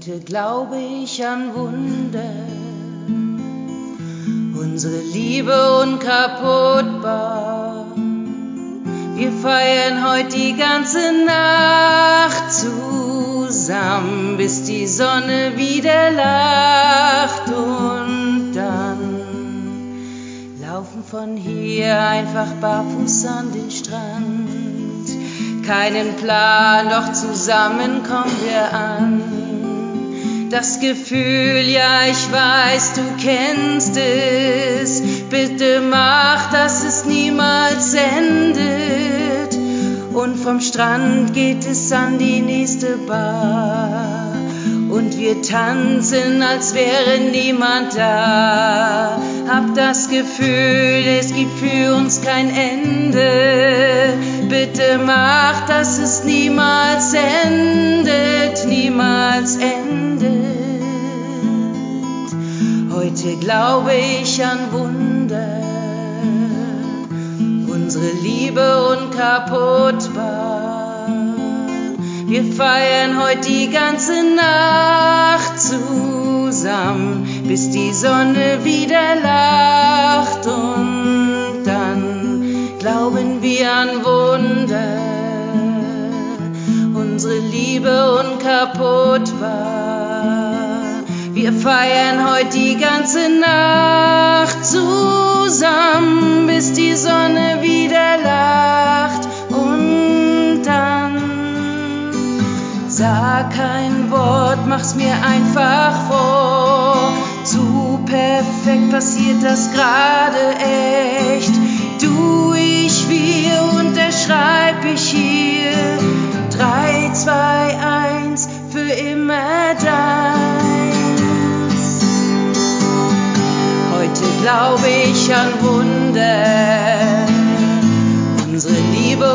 Heute glaube ich an Wunder, unsere Liebe unkaputtbar. Wir feiern heute die ganze Nacht zusammen, bis die Sonne wieder lacht. Und dann laufen von hier einfach barfuß an den Strand. Keinen Plan, doch zusammen kommen wir an. Das Gefühl, ja, ich weiß, du kennst es. Bitte mach, dass es niemals endet. Und vom Strand geht es an die nächste Bar. Und wir tanzen, als wäre niemand da. Hab das Gefühl, es gibt für uns kein Ende. Bitte mach, dass es niemals endet, niemals endet. Heute glaube ich an Wunder, unsere Liebe unkaputtbar. Wir feiern heute die ganze Nacht zusammen, bis die Sonne wieder lacht. Und dann glauben wir an Wunder, unsere Liebe unkaputtbar. Wir feiern heute die ganze Nacht zusammen, bis die Sonne wieder lacht. Und dann sag kein Wort, mach's mir einfach vor. Zu perfekt passiert das gerade echt. Du, ich, wir, unterschreib ich hier. 3, 2, 1, für immer deins. Heute glaube ich an Wunder, unsere Liebe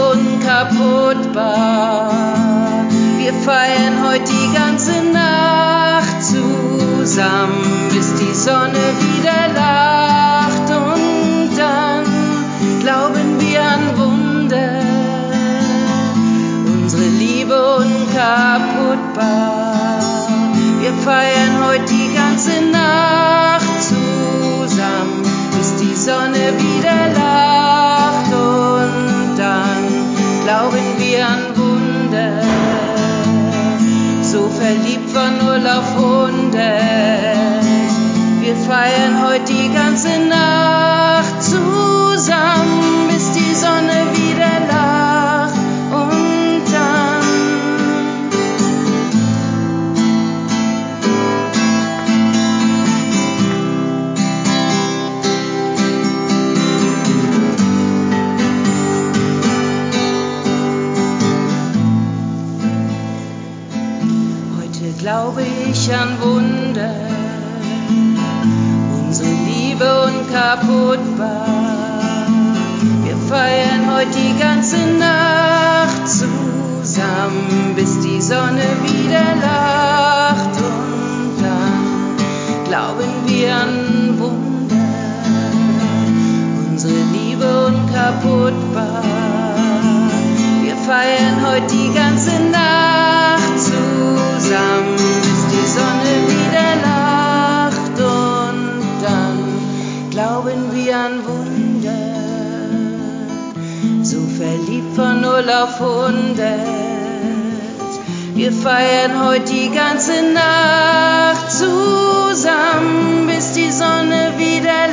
unkaputtbar. Wir feiern heute die ganze Nacht zusammen, bis die Sonne wieder lacht. Und dann glauben wir an Wunder, unsere Liebe unkaputtbar. Wir feiern heute die ganze Nacht zusammen, bis die Sonne wieder lacht. Und dann glauben wir an Wunder, so verliebt von 0 auf 100. Wir feiern heute die ganze Nacht zusammen, bis die Sonne wieder lacht. Und dann heute glaube ich an Wunder, unsere Liebe unkaputtbar. Wir feiern heute die ganze Nacht zusammen, bis die Sonne wieder lacht. Und dann glauben wir an Wunder, unsere Liebe unkaputtbar. Wir feiern heute die ganze Nacht zusammen, bis die Sonne wieder lacht. Und dann glauben wir an Wunder, so verliebt von 0 auf 100. Wir feiern heute die ganze Nacht zusammen, bis die Sonne wieder